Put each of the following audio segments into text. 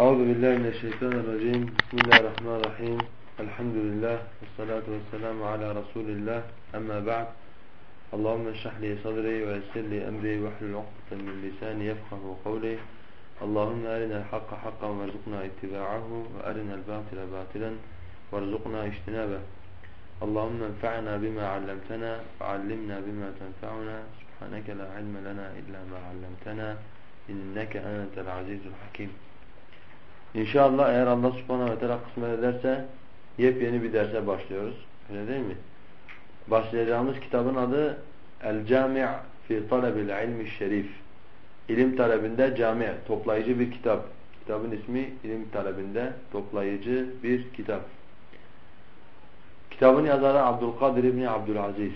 Euzu billahi mineşşeytanirracim. Bismillahirrahmanirrahim. Elhamdülillah ve salatu vesselamu ala Resulillah. Amma ba'd. Allahumme şrah li sadri ve yessir li emri ve hlul 'ukdeten min lisani yefkahu kavli. Allahumme arina'l hakka hakkan verzukna ittiba'ahu ve arina'l batile batilen verzukna ijtinabehu. Allahumme enfa'na bima 'allamtana ve 'allimna bima tenfa'una. Subhaneke la ilme lena illa ma 'allamtana. İnneke entel azizul hakim. İnşallah eğer Allah subhanahu ve teala kısmet ederse yepyeni bir derse başlıyoruz. Öyle değil mi? Başlayacağımız kitabın adı El-Cami' fi Talebil İlmi Şerif. İlim talebinde cami, toplayıcı bir kitap. Kitabın ismi İlim talebinde toplayıcı bir kitap. Kitabın yazarı Abdülkadir İbni Abdülaziz.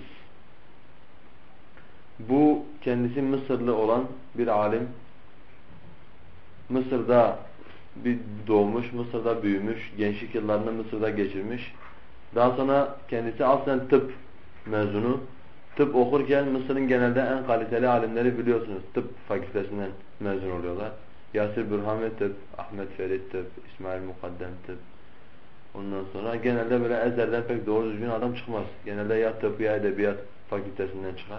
Bu kendisi Mısırlı olan bir alim. Mısır'da doğmuş, Mısır'da büyümüş, gençlik yıllarını Mısır'da geçirmiş. Daha sonra kendisi aslen tıp mezunu. Tıp okurken Mısır'ın genelde en kaliteli alimleri biliyorsunuz. Tıp fakültesinden mezun oluyorlar. Yasir Bürhami tıp, Ahmet Ferit tıp, İsmail Mukaddem tıp. Ondan sonra genelde böyle ezberden pek doğru düzgün adam çıkmaz. Genelde ya tıp ya edebiyat fakültesinden çıkar.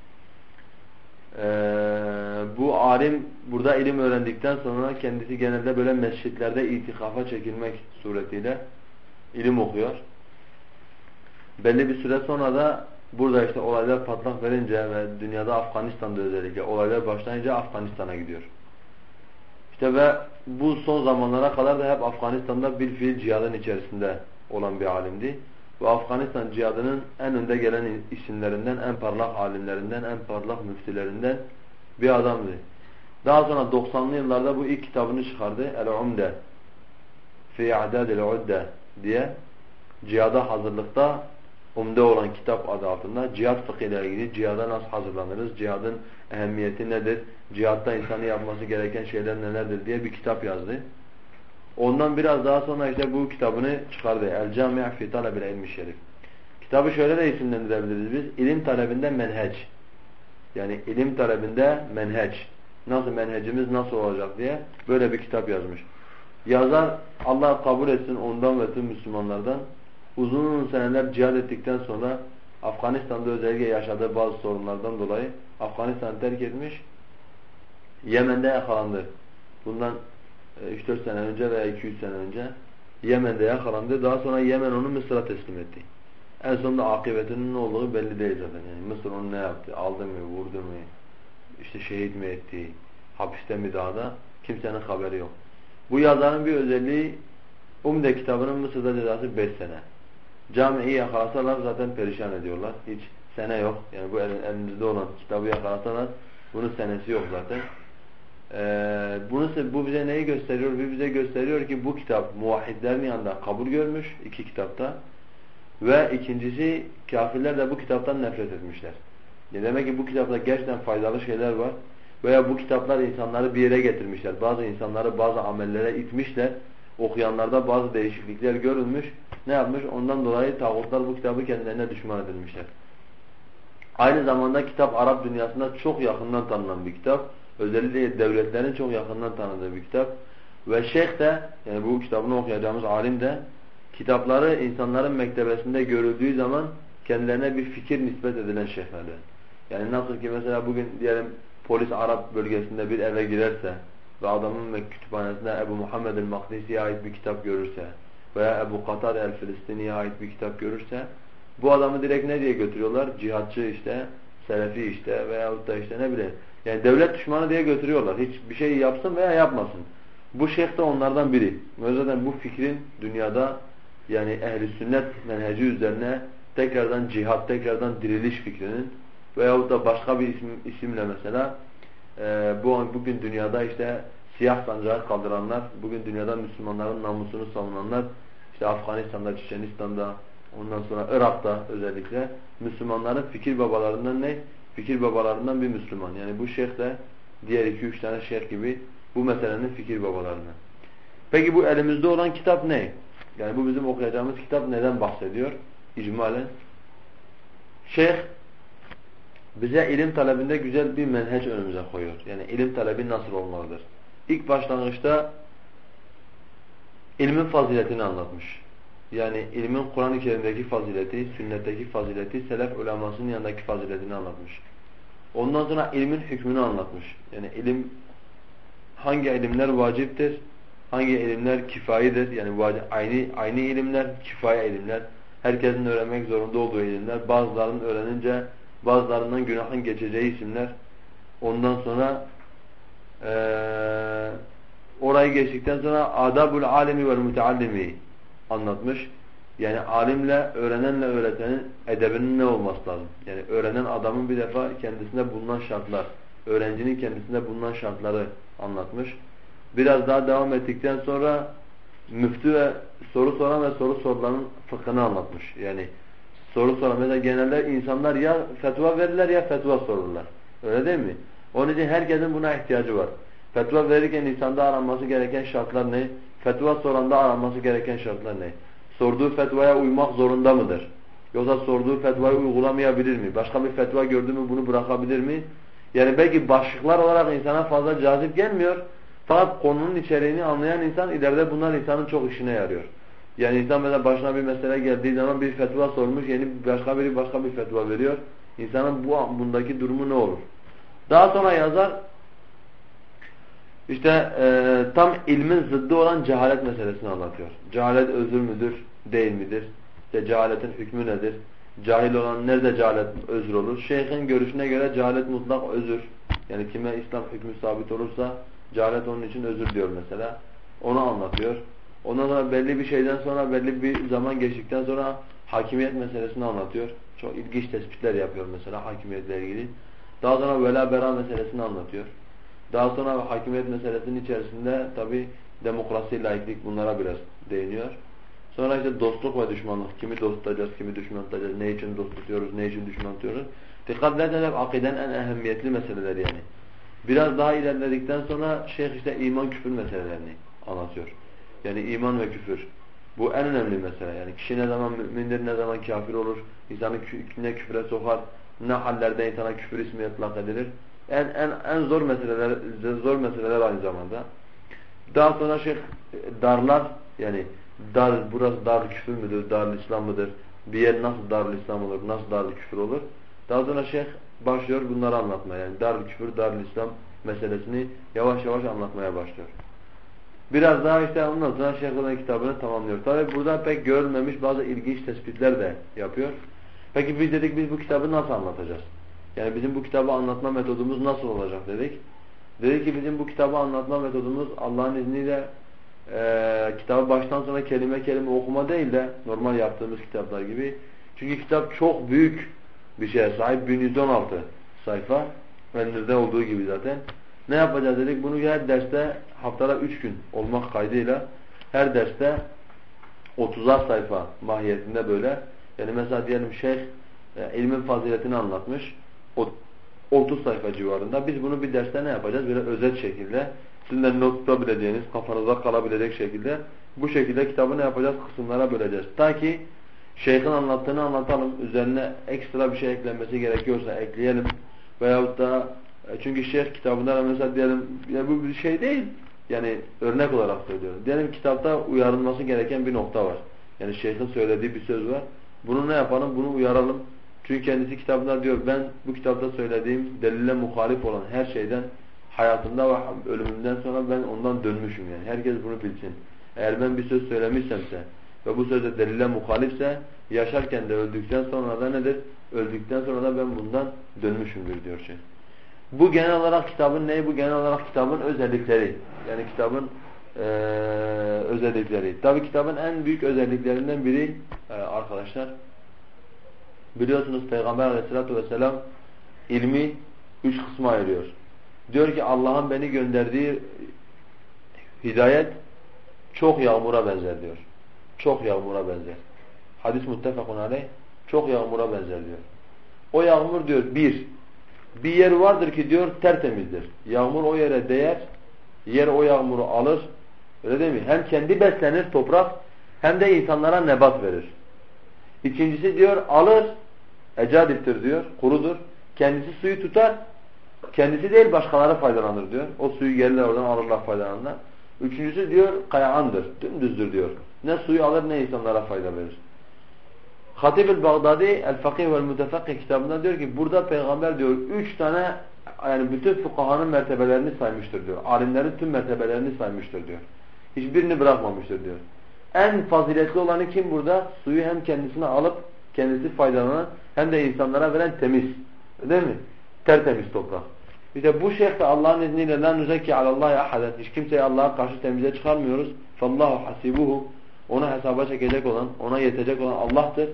Bu alim burada ilim öğrendikten sonra kendisi genelde böyle mescitlerde itikafa çekilmek suretiyle ilim okuyor. Belli bir süre sonra da burada işte olaylar patlak verince ve dünyada Afganistan'da özellikle olaylar başlayınca Afganistan'a gidiyor. İşte ve bu son zamanlara kadar da hep Afganistan'da bir fiil cihadın içerisinde olan bir alimdi. Bu Afganistan cihadının en önde gelen isimlerinden, en parlak alimlerinden, en parlak müftülerinden bir adamdı. Daha sonra 90'lı yıllarda bu ilk kitabını çıkardı. El-Umde fi A'dadil Udde diye cihada hazırlıkta umde olan kitap adı altında cihad fıkhı ile ilgili cihada nasıl hazırlanırız, cihadın ehemmiyeti nedir, cihatta insanın yapması gereken şeyler nelerdir diye bir kitap yazdı. Ondan biraz daha sonra işte bu kitabını çıkardı. El-Cami' fi Talebil İlmi Şerif. Kitabı şöyle de isimlendirebiliriz biz. İlim talebinde menheç. Yani ilim talebinde menheç. Nasıl menhecimiz nasıl olacak diye böyle bir kitap yazmış. Yazar Allah kabul etsin ondan ve tüm Müslümanlardan uzun seneler cihad ettikten sonra Afganistan'da özellikle yaşadığı bazı sorunlardan dolayı Afganistan'ı terk etmiş. Yemen'de yakalandı. Bundan 3-4 sene önce veya 2-3 sene önce Yemen'de yakalandı. Daha sonra Yemen onu Mısır'a teslim etti. En sonunda akıbetinin ne olduğu belli değil zaten. Yani Mısır onu ne yaptı? Aldı mı? Vurdu mu? İşte şehit mi etti? Hapiste mi dağda? Kimsenin haberi yok. Bu yazarın bir özelliği Umde kitabının Mısır'da cezası 5 sene. Camiyi yakalasalar zaten perişan ediyorlar. Hiç sene yok. Yani bu elimizde olan kitabı yakalasalar bunun senesi yok zaten. Bu bize neyi gösteriyor? Bize gösteriyor ki bu kitap muvahhidlerin yanında kabul görmüş iki kitapta ve ikincisi kafirler de bu kitaptan nefret etmişler. Yani demek ki bu kitapta gerçekten faydalı şeyler var veya bu kitaplar insanları bir yere getirmişler. Bazı insanları bazı amellere itmişler. Okuyanlarda bazı değişiklikler görülmüş. Ne yapmış? Ondan dolayı tağutlar bu kitabı kendilerine düşman edilmişler. Aynı zamanda kitap Arap dünyasında çok yakından tanınan bir kitap. Özellikle devletlerin çok yakından tanıdığı bir kitap. Ve şeyh de, yani bu kitabını okuyacağımız alim de kitapları insanların mektebesinde görüldüğü zaman kendilerine bir fikir nispet edilen şeyhlerden. Yani nasıl ki mesela bugün diyelim polis Arap bölgesinde bir eve girerse ve adamın kütüphanesinde Ebu Muhammed el-Makdisi'ye ait bir kitap görürse veya Ebu Katar el-Filistini'ye ait bir kitap görürse bu adamı direkt ne diye götürüyorlar? Cihatçı işte, Selefi işte veyahut da işte ne bileyim. Yani devlet düşmanı diye götürüyorlar. Hiç bir şey yapsın veya yapmasın. Bu şeyh de onlardan biri. Ve zaten bu fikrin dünyada yani ehl-i sünnet menheci üzerine tekrardan cihat, tekrardan diriliş fikrinin veyahut da başka bir isimle mesela bugün dünyada işte siyah sancağı kaldıranlar, bugün dünyada Müslümanların namusunu savunanlar, işte Afganistan'da, Çiçenistan'da, ondan sonra Irak'ta özellikle Müslümanların fikir babalarından ne? Fikir babalarından bir Müslüman. Yani bu şeyh de diğer 2-3 tane şeyh gibi bu meselenin fikir babalarından. Peki bu elimizde olan kitap ne? Yani bu bizim okuyacağımız kitap neden bahsediyor? İcmalen. Şeyh bize ilim talebinde güzel bir menheç önümüze koyuyor. Yani ilim talebi nasıl olmalıdır? İlk başlangıçta ilmin faziletini anlatmış. Yani ilmin Kur'an-ı Kerim'deki fazileti, sünnetteki fazileti, selef ulemasının yanındaki faziletini anlatmış. Ondan sonra ilmin hükmünü anlatmış. Yani ilim, hangi ilimler vaciptir, hangi ilimler kifayedir, yani aynı ilimler, kifaye ilimler, herkesin öğrenmek zorunda olduğu ilimler, bazılarının öğrenince bazılarından günahın geçeceği isimler. Ondan sonra orayı geçtikten sonra adabul alimi vel muteallimi anlatmış. Yani alimle, öğrenenle öğretenin edebinin ne olması lazım? Yani öğrenen adamın bir defa kendisinde bulunan şartlar, öğrencinin kendisinde bulunan şartları anlatmış. Biraz daha devam ettikten sonra müftü ve soru soran ve soru sorulanın fıkhını anlatmış. Yani soru soran, mesela genelde insanlar ya fetva verirler ya fetva sorurlar. Öyle değil mi? Onun için herkesin buna ihtiyacı var. Fetva verirken insanda aranması gereken şartlar ne? Fetva soranda aranması gereken şartlar ne? Sorduğu fetvaya uymak zorunda mıdır? Yoksa sorduğu fetvayı uygulamayabilir mi? Başka bir fetva gördü mü bunu bırakabilir mi? Yani belki başlıklar olarak insana fazla cazip gelmiyor. Fakat konunun içeriğini anlayan insan ileride bunlar insanın çok işine yarıyor. Yani insan mesela başına bir mesele geldiği zaman bir fetva sormuş, başka biri başka bir fetva veriyor. İnsanın bundaki durumu ne olur? Daha sonra yazar İşte tam ilmin zıddı olan cehalet meselesini anlatıyor. Cehalet özür müdür, değil midir? İşte cehaletin hükmü nedir? Cahil olan nerede cehalet özür olur? Şeyhin görüşüne göre cehalet mutlak özür. Yani kime İslam hükmü sabit olursa cehalet onun için özür diyor mesela. Onu anlatıyor. Ondan sonra belli bir şeyden sonra, belli bir zaman geçtikten sonra hakimiyet meselesini anlatıyor. Çok ilginç tespitler yapıyor mesela hakimiyetle ilgili. Daha sonra vela bera meselesini anlatıyor. Daha sonra hakimiyet meselesinin içerisinde tabi demokrasi, laiklik bunlara biraz değiniyor. Sonra işte dostluk ve düşmanlık. Kimi dost tutacağız, kimi düşman tutacağız, ne için dost tutuyoruz, ne için düşman tutuyoruz. Dikkat edersen hep akiden en ehemmiyetli meseleler yani. Biraz daha ilerledikten sonra şeyh işte iman küfür meselelerini anlatıyor. Yani iman ve küfür. Bu en önemli mesele. Yani kişi ne zaman mümindir, ne zaman kafir olur, insanı ne küfre sokar, ne hallerde insana küfür ismi itlak edilir. En zor meseleler aynı zamanda. Daha sonra şeyh darlar, yani burası dar küfür müdür, dar İslam mıdır? Bir yer nasıl dar İslam olur, nasıl dar küfür olur? Daha sonra şeyh başlıyor bunları anlatmaya. Yani dar küfür, dar İslam meselesini yavaş yavaş anlatmaya başlıyor. Biraz daha işte ondan sonra şeyh'in kitabını tamamlıyor. Tabi burada pek görülmemiş bazı ilginç tespitler de yapıyor. Peki biz bu kitabı nasıl anlatacağız? Yani bizim bu kitabı anlatma metodumuz nasıl olacak dedik. Dedik ki bizim bu kitabı anlatma metodumuz Allah'ın izniyle kitabı baştan sona kelime kelime okuma değil de normal yaptığımız kitaplar gibi. Çünkü kitap çok büyük bir şeye sahip. 1116 sayfa. Elinizde olduğu gibi zaten. Ne yapacağız dedik? Bunu her derste haftada 3 gün olmak kaydıyla her derste 30'ar sayfa mahiyetinde böyle. Yani mesela diyelim şeyh ilmin faziletini anlatmış. 30 sayfa civarında. Biz bunu bir derste ne yapacağız? Böyle özet şekilde, sizin de not tutabileceğiniz, kafanızda kalabilecek şekilde bu şekilde kitabı ne yapacağız? Kısımlara böleceğiz. Ta ki şeyhin anlattığını anlatalım. Üzerine ekstra bir şey eklenmesi gerekiyorsa ekleyelim. Veyahut da çünkü şeyh kitabında mesela diyelim ya bu bir şey değil. Yani örnek olarak söylüyorum. Diyelim kitapta uyarılması gereken bir nokta var. Yani şeyhin söylediği bir söz var. Bunu ne yapalım? Bunu uyaralım. Çünkü kendisi kitabında diyor ben bu kitapta söylediğim delille muhalif olan her şeyden hayatımda ve ölümümden sonra ben ondan dönmüşüm yani. Herkes bunu bilsin. Eğer ben bir söz söylemişsemse ve bu söz de delille muhalifse yaşarken de öldükten sonra da nedir? Öldükten sonra da ben bundan dönmüşümdür diyor şey. Bu genel olarak kitabın neyi? Bu genel olarak kitabın özellikleri. Yani kitabın özellikleri. Tabi kitabın en büyük özelliklerinden biri arkadaşlar biliyorsunuz Peygamber Aleyhisselatü vesselam ilmi 3 kısma ayırıyor. Diyor ki Allah'ın beni gönderdiği hidayet çok yağmura benzer diyor. Çok yağmura benzer. Hadis muttefakun aleyh. Çok yağmura benzer diyor. O yağmur diyor bir yer vardır ki diyor tertemizdir. Yağmur o yere değer, yer o yağmuru alır. Öyle değil mi? Hem kendi beslenir toprak hem de insanlara nebat verir. İkincisi diyor alır, ecadiptir diyor, kurudur. Kendisi suyu tutar, kendisi değil başkaları faydalanır diyor. O suyu gelirler oradan alırlar faydalanırlar. Üçüncüsü diyor kayandır, dümdüzdür diyor. Ne suyu alır ne insanlara fayda verir. Hatib el-Bağdadi El-Fakih ve'l-Mütefekkih kitabında diyor ki burada peygamber diyor 3 tane yani bütün fukahanın mertebelerini saymıştır diyor. Alimlerin tüm mertebelerini saymıştır diyor. Hiçbirini bırakmamıştır diyor. En faziletli olanı kim burada? Suyu hem kendisine alıp kendisi faydalanan hem de insanlara veren temiz. Değil mi? Tertemiz toprak. İşte bu şeyh de Allah'ın izniyle la nuzekki alallahi ahaden. Hiç kimseyi Allah'a karşı temize çıkarmıyoruz. Fallahu hasibuhu. Ona hesaba çekecek olan, ona yetecek olan Allah'tır.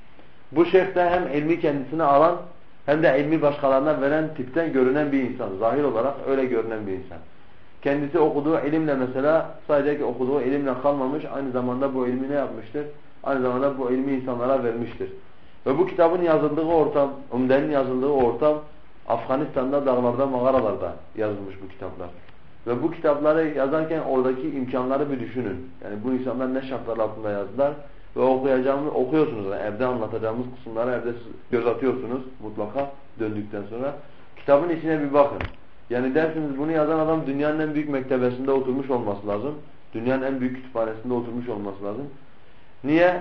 Bu şeyh de hem ilmi kendisine alan hem de ilmi başkalarına veren tipten görünen bir insan. Zahir olarak öyle görünen bir insan. Kendisi okuduğu ilimle mesela sadece okuduğu ilimle kalmamış. Aynı zamanda bu ilmi ne yapmıştır? Aynı zamanda bu ilmi insanlara vermiştir. Ve bu kitabın yazıldığı ortam, Umde'nin yazıldığı ortam Afganistan'da, dağlarda, mağaralarda yazılmış bu kitaplar. Ve bu kitapları yazarken oradaki imkanları bir düşünün. Yani bu insanlar ne şartlar altında yazdılar ve okuyorsunuz. Yani evde anlatacağımız kısımları evde göz atıyorsunuz mutlaka döndükten sonra. Kitabın içine bir bakın. Yani dersiniz bunu yazan adam dünyanın en büyük mektebesinde oturmuş olması lazım. Dünyanın en büyük kütüphanesinde oturmuş olması lazım. Niye?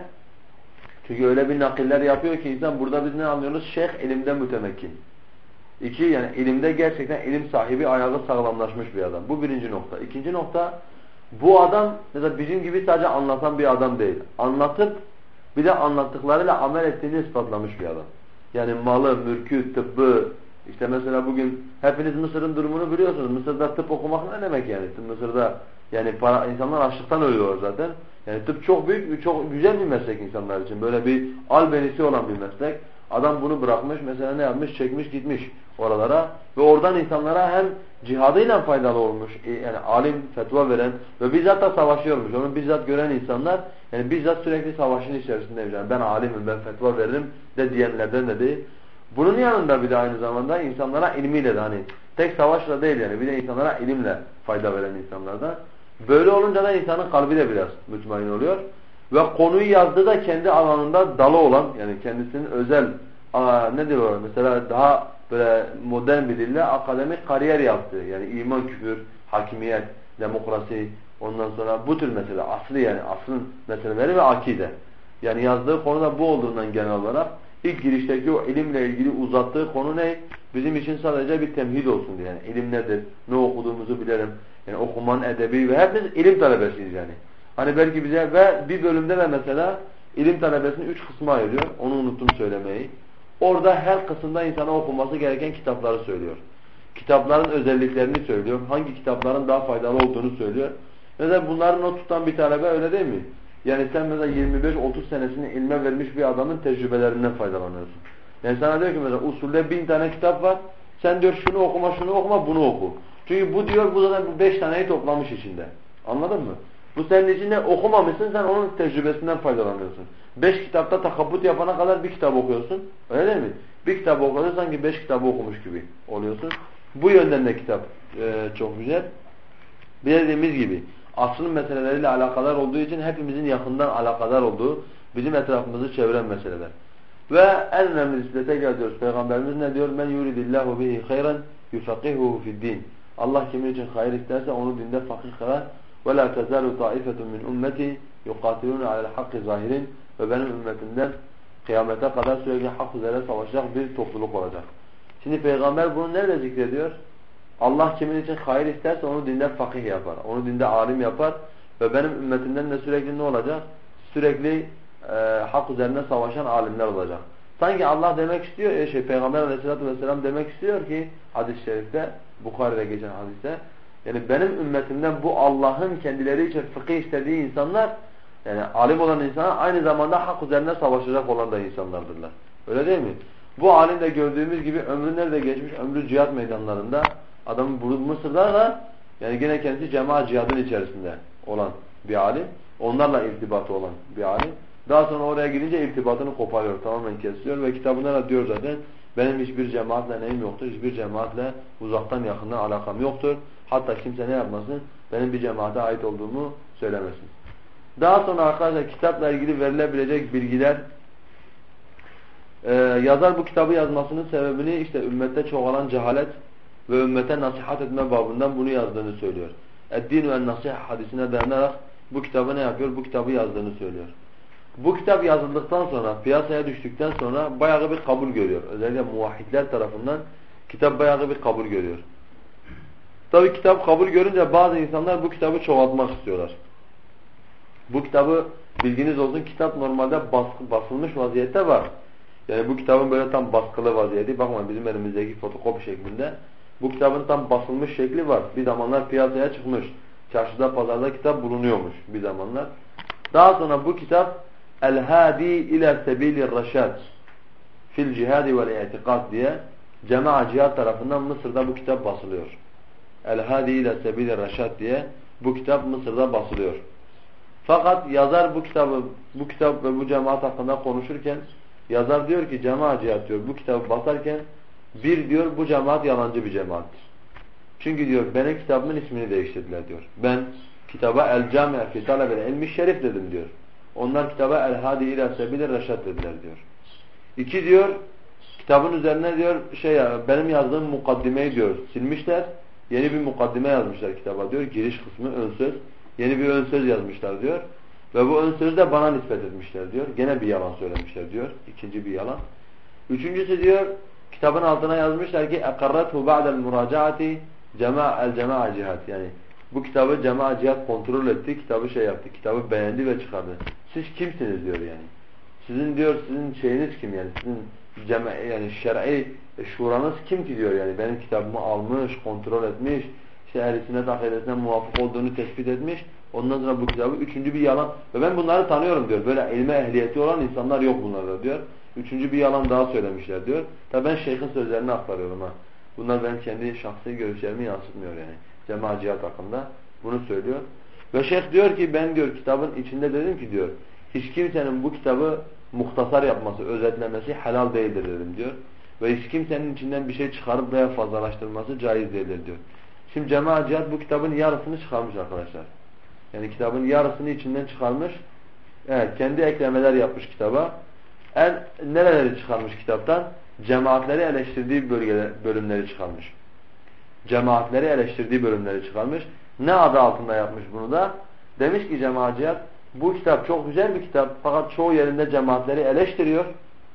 Çünkü öyle bir nakiller yapıyor ki insan burada biz ne anlıyoruz? Şeyh ilimde mütemekkin. İki, yani ilimde gerçekten ilim sahibi, ayağı sağlamlaşmış bir adam. Bu birinci nokta. İkinci nokta, bu adam mesela bizim gibi sadece anlatan bir adam değil. Anlatıp bir de anlattıklarıyla amel ettiğini ispatlamış bir adam. Yani malı, mülkü, tıbbı, işte mesela bugün hepiniz Mısır'ın durumunu biliyorsunuz. Mısır'da tıp okumak ne demek yani? Mısır'da yani insanlar açlıktan ölüyor zaten. Yani tıp çok büyük, çok güzel bir meslek insanlar için. Böyle bir albenisi olan bir meslek. Adam bunu bırakmış, mesela ne yapmış? Çekmiş gitmiş oralara ve oradan insanlara hem cihadıyla faydalı olmuş, yani alim, fetva veren ve bizzat da savaşıyormuş. Onu bizzat gören insanlar, yani bizzat sürekli savaşın içerisindeymiş. Yani ben alimim, ben fetva veririm de diyenlerden de değil. Bunun yanında bir de aynı zamanda insanlara ilmiyle de hani tek savaşla değil yani bir de insanlara ilimle fayda veren insanlardan. Böyle olunca da insanın kalbi de biraz mutmain oluyor. Ve konuyu yazdığı da kendi alanında dalı olan yani kendisinin özel ne diyorlar mesela daha böyle modern bir dille akademik kariyer yaptığı yani iman, küfür, hakimiyet, demokrasi ondan sonra bu tür mesele aslı yani asrın meseleleri ve akide. Yani yazdığı konu da bu olduğundan genel olarak ilk girişteki o ilimle ilgili uzattığı konu ne? Bizim için sadece bir temhid olsun diye. Yani ilim nedir? Ne okuduğumuzu bilelim. Yani okuman edebi ve hepimiz ilim talebesiyiz yani. Hani belki bize ve bir bölümde de mesela ilim talebesini 3 kısma ayırıyor. Onu unuttum söylemeyi. Orada her kısımda insana okuması gereken kitapları söylüyor. Kitapların özelliklerini söylüyor. Hangi kitapların daha faydalı olduğunu söylüyor. Mesela bunların not tutan bir talebe öyle değil mi? Yani sen mesela 25-30 senesini ilme vermiş bir adamın tecrübelerinden faydalanıyorsun. Yani sana diyor ki mesela usulde 1000 tane kitap var. Sen diyor şunu okuma, bunu oku. Çünkü bu diyor bu zaten bu 5 taneyi toplamış içinde. Anladın mı? Bu senin içinde okumamışsın, sen onun tecrübesinden faydalanıyorsun. 5 kitapta takabbut yapana kadar bir kitap okuyorsun. Öyle değil mi? Bir kitap okuyorsun sanki 5 kitabı okumuş gibi oluyorsun. Bu yönden de kitap çok güzel. Bir de dediğimiz gibi asrın meseleleriyle alakadar olduğu için hepimizin yakından alakadar olduğu, bizim etrafımızı çeviren meseleler. Ve en önemlisi de tekrar diyoruz. Peygamberimiz ne diyor? Men yuridillahu bihi hayran yufaqihuhu fi'd-din. Allah kimin için hayır isterse onu dinde fakih kılar. Ve la tezalu taifetun min ummeti yuqatiluna alel hakki zahirin. Ve benim ümmetimden kıyamete kadar sürekli hak üzere savaşacak bir topluluk olacak. Şimdi Peygamber bunu nerede zikrediyor? Allah kimin için hayır isterse onu dinde fakih yapar. Onu dinde alim yapar. Ve benim ümmetimden de sürekli ne olacak? Sürekli hak üzerine savaşan alimler olacak. Sanki Allah demek istiyor, Peygamber Aleyhisselatü Vesselam demek istiyor ki hadis-i şerifte, Bukhari'de geçen hadiste, yani benim ümmetimden bu Allah'ın kendileri için fıkıh istediği insanlar, yani alim olan insanlar aynı zamanda hak üzerine savaşacak olan da insanlardırlar. Öyle değil mi? Bu alim de gördüğümüz gibi ömrü nerede geçmiş? Ömrü cihat meydanlarında. Adamın Mısır'da da yani gene kendisi cemaat cihadın içerisinde olan bir alim. Onlarla irtibatı olan bir alim. Daha sonra oraya gidince irtibatını koparıyor, tamamen kesiyor ve kitabında da diyor zaten benim hiçbir cemaatle neyim yoktur, hiçbir cemaatle uzaktan yakından alakam yoktur. Hatta kimse ne yapmasın, benim bir cemaate ait olduğumu söylemesin. Daha sonra arkadaşlar kitapla ilgili verilebilecek bilgiler, yazar bu kitabı yazmasının sebebini işte ümmette çoğalan cehalet ve ümmete nasihat etme babından bunu yazdığını söylüyor. "Eddinu en-nasiha" hadisine dayanarak bu kitabı ne yapıyor? Bu kitabı yazdığını söylüyor. Bu kitap yazıldıktan sonra, piyasaya düştükten sonra bayağı bir kabul görüyor. Özellikle muvahhidler tarafından kitap bayağı bir kabul görüyor. Tabii kitap kabul görünce bazı insanlar bu kitabı çoğaltmak istiyorlar. Bu kitabı bilginiz olsun, kitap normalde basılmış vaziyette var. Yani bu kitabın böyle tam baskılı vaziyeti, bakmayın bizim elimizdeki fotokopi şeklinde. Bu kitabın tam basılmış şekli var. Bir zamanlar piyasaya çıkmış. Çarşıda, pazarda kitap bulunuyormuş bir zamanlar. Daha sonra bu kitap El-Hadi ila Sebilir Reşad fil Cihadi vel İtikad diye Cema'a Cihad tarafından Mısır'da bu kitap basılıyor. El-Hadi ila Sebilir Reşad diye bu kitap Mısır'da basılıyor. Fakat yazar bu kitap ve bu cemaat hakkında konuşurken yazar diyor ki Cema'a Cihad diyor bu kitabı basarken diyor bu cemaat yalancı bir cemaattir. Çünkü diyor benim kitabımın ismini değiştirdiler diyor. Ben kitaba El-Cami' fi Talabel İlmi Şerif dedim diyor. Onlar kitaba El-Hadi ila Sebilir Reşad dediler diyor. 2 diyor kitabın üzerine diyor benim yazdığım mukaddimeyi diyor silmişler. Yeni bir mukaddime yazmışlar kitaba diyor. Giriş kısmı ön söz. Yeni bir ön söz yazmışlar diyor. Ve bu ön sözü de bana nispet etmişler diyor. Gene bir yalan söylemişler diyor. İkinci bir yalan. Üçüncüsü diyor kitabın altına yazmışlar ki اَقَرَّتْهُ بَعْدَ الْمُرَاجَعَةِ el-Cema'a Cihad. Yani bu kitabı Cema'a Cihad kontrol etti. Kitabı yaptı. Kitabı beğendi ve çıkardı. Siz kimsiniz diyor yani. Sizin şeyiniz kim yani? Sizin yani şer'i şuranız kim ki diyor yani. Benim kitabımı almış, kontrol etmiş, ehl-i sünnet akidesine muvafık olduğunu tespit etmiş. Ondan sonra bu kitabı üçüncü bir yalan ve ben bunları tanıyorum diyor. Böyle ilme ehliyeti olan insanlar yok bunlarda diyor. Üçüncü bir yalan daha söylemişler diyor. Tabi ben şeyhin sözlerini aktarıyorum ha. Bunlar benim kendi şahsi görüşlerimi yansıtmıyor yani. Cema'a Cihad hakkında bunu söylüyor. Ve şeyh diyor ki ben diyor kitabın içinde dedim ki diyor hiç kimsenin bu kitabı muhtasar yapması, özetlemesi helal değildir dedim diyor. Ve hiç kimsenin içinden bir şey çıkarıp veya fazlalaştırması caiz değildir diyor. Şimdi Cema'a Cihad bu kitabın yarısını çıkarmış arkadaşlar. Yani kitabın yarısını içinden çıkarmış. Evet, kendi eklemeler yapmış kitaba. Nereleri çıkarmış kitaptan? Cemaatleri eleştirdiği bölümleri çıkarmış. Cemaatleri eleştirdiği bölümleri çıkarmış. Ne adı altında yapmış bunu da? Demiş ki Cema'a Cihad bu kitap çok güzel bir kitap fakat çoğu yerinde cemaatleri eleştiriyor.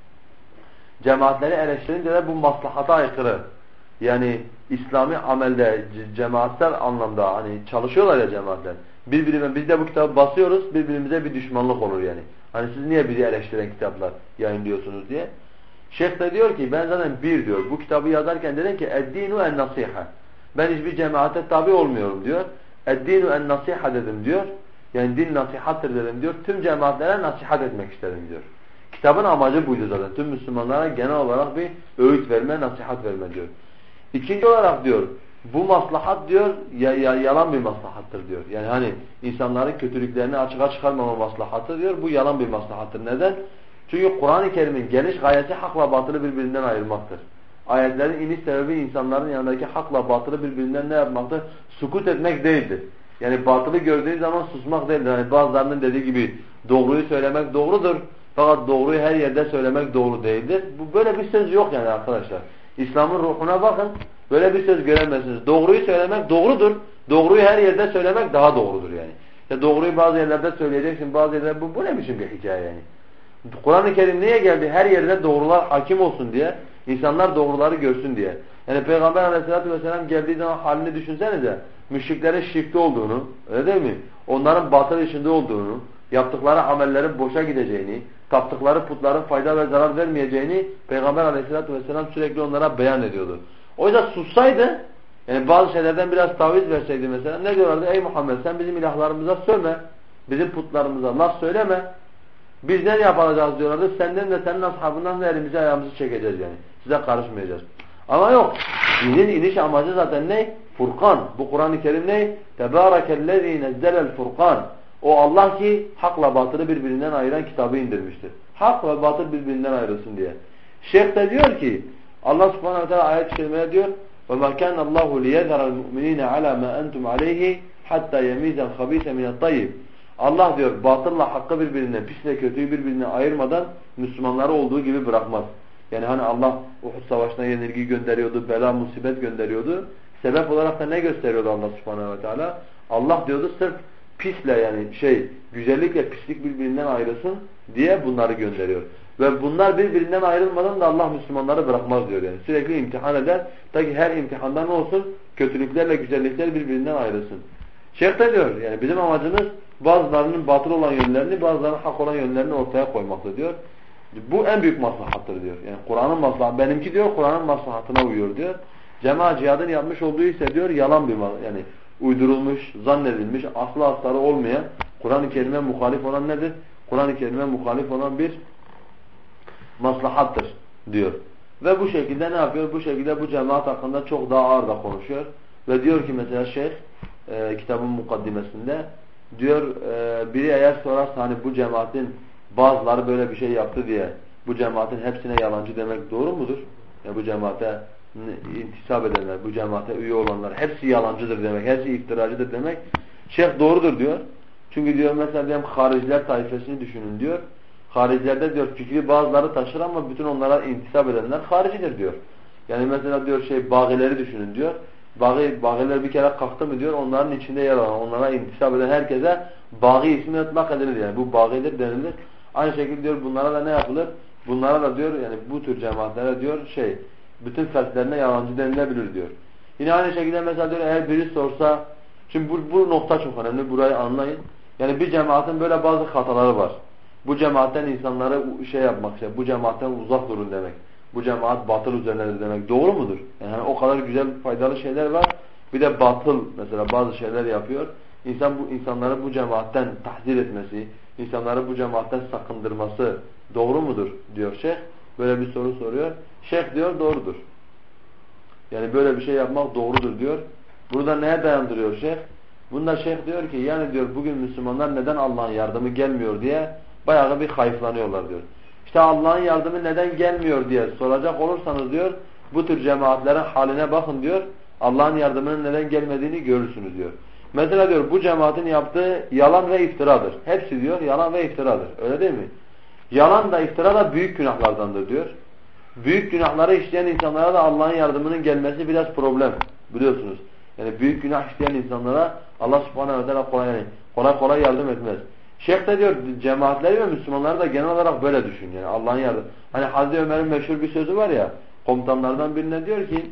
Cemaatleri eleştirince de bu maslahata aykırı. Yani İslami amelde cemaatsel anlamda hani çalışıyorlar ya cemaatler. Biz de bu kitabı basıyoruz, birbirimize bir düşmanlık olur yani. Hani siz niye bizi eleştiren kitaplar yayınlıyorsunuz diye. Şeyh de diyor ki ben zaten diyor bu kitabı yazarken dedim ki eddinu en nasiha. Ben hiçbir cemaate tabi olmuyorum diyor. Eddinu en nasiha dedim diyor. Yani din nasihattır dedim diyor. Tüm cemaatlere nasihat etmek istedim diyor. Kitabın amacı buydu zaten. Tüm Müslümanlara genel olarak bir öğüt verme, nasihat verme diyor. İkinci olarak diyor bu maslahat diyor yalan bir maslahattır diyor. Yani hani insanların kötülüklerini açığa çıkarmama maslahatı diyor. Bu yalan bir maslahattır. Neden? Çünkü Kur'an-ı Kerim'in geliş gayesi hakla batılı birbirinden ayırmaktır. Ayetlerin iniş sebebi insanların yanındaki hakla batılı birbirinden ne yapmaktır? Sukut etmek değildir. Yani batılı gördüğü zaman susmak değildir. Yani bazılarının dediği gibi doğruyu söylemek doğrudur. Fakat doğruyu her yerde söylemek doğru değildir. Bu böyle bir söz yok yani arkadaşlar. İslam'ın ruhuna bakın. Böyle bir söz göremezsiniz. Doğruyu söylemek doğrudur. Doğruyu her yerde söylemek daha doğrudur yani. Ya doğruyu bazı yerlerde söyleyeceksin, bazı yerlerde bu ne biçim bir hikaye yani. Kur'an-ı Kerim niye geldi? Her yerde doğrular hakim olsun diye. İnsanlar doğruları görsün diye. Yani Peygamber Aleyhisselatü Vesselam geldiği zaman halini düşünsenize. Müşriklerin şirkte olduğunu, öyle değil mi? Onların batıl içinde olduğunu, yaptıkları amellerin boşa gideceğini, taptıkları putların fayda ve zarar vermeyeceğini Peygamber Aleyhisselatü Vesselam sürekli onlara beyan ediyordu. O yüzden sussaydı, yani bazı şeylerden biraz taviz verseydi mesela, ne diyorlardı? Ey Muhammed sen bizim ilahlarımıza sövme, bizim putlarımıza laf söyleme. Biz ne yapacağız diyorlardı? Senden de senin ashabından da elimizi ayağımızı çekeceğiz yani. Size karışmayacağız. Ama yok. Dinin iniş amacı zaten ne? Furkan. Bu Kur'an-ı Kerim ne? Tebârekellezî nezzelel furkan. O Allah ki hakla batılı birbirinden ayıran kitabı indirmiştir. Hak ve batıl birbirinden ayrılsın diye. Şeyh de diyor ki Allah subhanahu teala ayet-i kerimeye diyor وَمَا كَانَ اللّٰهُ لِيَذَرَ الْمُؤْمِنِينَ عَلَى مَا أَنْتُمْ عَلَيْهِ حَتَّى يَمِيزَ الْخَبِيثَ مِنَ الطَّيِّبِ Allah diyor batılla hakkı birbirinden, pisle kötüyü birbirinden ayırmadan Müslümanları olduğu gibi bırakmaz. Yani hani Allah Uhud Savaşı'na yenilgi gönderiyordu, bela, musibet gönderiyordu. Sebep olarak da ne gösteriyordu Allah subhanahu ve teala? Allah diyordu sırf pisle yani güzellikle pislik birbirinden ayrılsın diye bunları gönderiyor. Ve bunlar birbirinden ayrılmadan da Allah Müslümanları bırakmaz diyor yani. Sürekli imtihan eder. Ta ki her imtihanda ne olsun? Kötülüklerle güzellikler birbirinden ayrılsın. Şeyh de diyor yani bizim amacımız bazılarının batıl olan yönlerini, bazılarının hak olan yönlerini ortaya koymaktır diyor. Bu en büyük maslahattır diyor. Yani Kur'an'ın maslahatı, benimki diyor Kur'an'ın maslahatına uyuyor diyor. Cemaat cihadın yapmış olduğu ise diyor yalan bir yani uydurulmuş, zannedilmiş, aslı astarı olmayan, Kur'an-ı Kerim'e muhalif olan nedir? Kur'an-ı Kerim'e muhalif olan bir maslahattır diyor. Ve bu şekilde ne yapıyor? Bu şekilde bu cemaat hakkında çok daha ağır da konuşuyor. Ve diyor ki mesela şeyh kitabın mukaddimesinde diyor biri eğer sorarsa hani bu cemaatin bazıları böyle bir şey yaptı diye bu cemaatin hepsine yalancı demek doğru mudur? Yani bu cemaate intisap edenler, bu cemaate üye olanlar hepsi yalancıdır demek, hepsi iftiracıdır demek. Şeyh doğrudur diyor. Çünkü diyor mesela diyelim hariciler taifesini düşünün diyor. Haricilerde diyor fikri bazıları taşır ama bütün onlara intisap edenler haricidir diyor. Yani mesela diyor Bağileri düşünün diyor. Bağiler bir kere kalktı mı diyor onların içinde yer alan, onlara intisap eden herkese Baği ismi ıtlak edilir yani. Bu Bağidir denilir. Aynı şekilde diyor bunlara da ne yapılır? Bunlara da diyor yani bu tür cemaatlere diyor bütün fertlerine yalancı denilebilir diyor. Yine aynı şekilde mesela diyor eğer biri sorsa, şimdi bu nokta çok önemli, burayı anlayın. Yani bir cemaatin böyle bazı hataları var. Bu cemaatten insanları yapmak, bu cemaatten uzak durun demek. Bu cemaat batıl üzerinedir demek. Doğru mudur? Yani o kadar güzel, faydalı şeyler var. Bir de batıl mesela bazı şeyler yapıyor. İnsanları bu cemaatten tahzir etmesi, insanları bu cemaatten sakındırması doğru mudur diyor şeyh. Böyle bir soru soruyor. Şeyh diyor doğrudur. Yani böyle bir şey yapmak doğrudur diyor. Burada neye dayandırıyor şeyh? Bunda şeyh diyor ki yani diyor bugün Müslümanlar neden Allah'ın yardımı gelmiyor diye bayağı bir hayıflanıyorlar diyor. İşte Allah'ın yardımı neden gelmiyor diye soracak olursanız diyor bu tür cemaatlerin haline bakın diyor. Allah'ın yardımının neden gelmediğini görürsünüz diyor. Mesela diyor bu cemaatin yaptığı yalan ve iftiradır. Hepsi diyor yalan ve iftiradır. Öyle değil mi? Yalan da iftira da büyük günahlardandır diyor. Büyük günahları işleyen insanlara da Allah'ın yardımının gelmesi biraz problem biliyorsunuz. Yani büyük günah işleyen insanlara Allah subhanahu ve teala kolay yardım etmez. Şeyh de diyor cemaatleri ve Müslümanları da genel olarak böyle düşün yani Allah'ın yardımı. Hani Hazreti Ömer'in meşhur bir sözü var ya komutanlardan birine diyor ki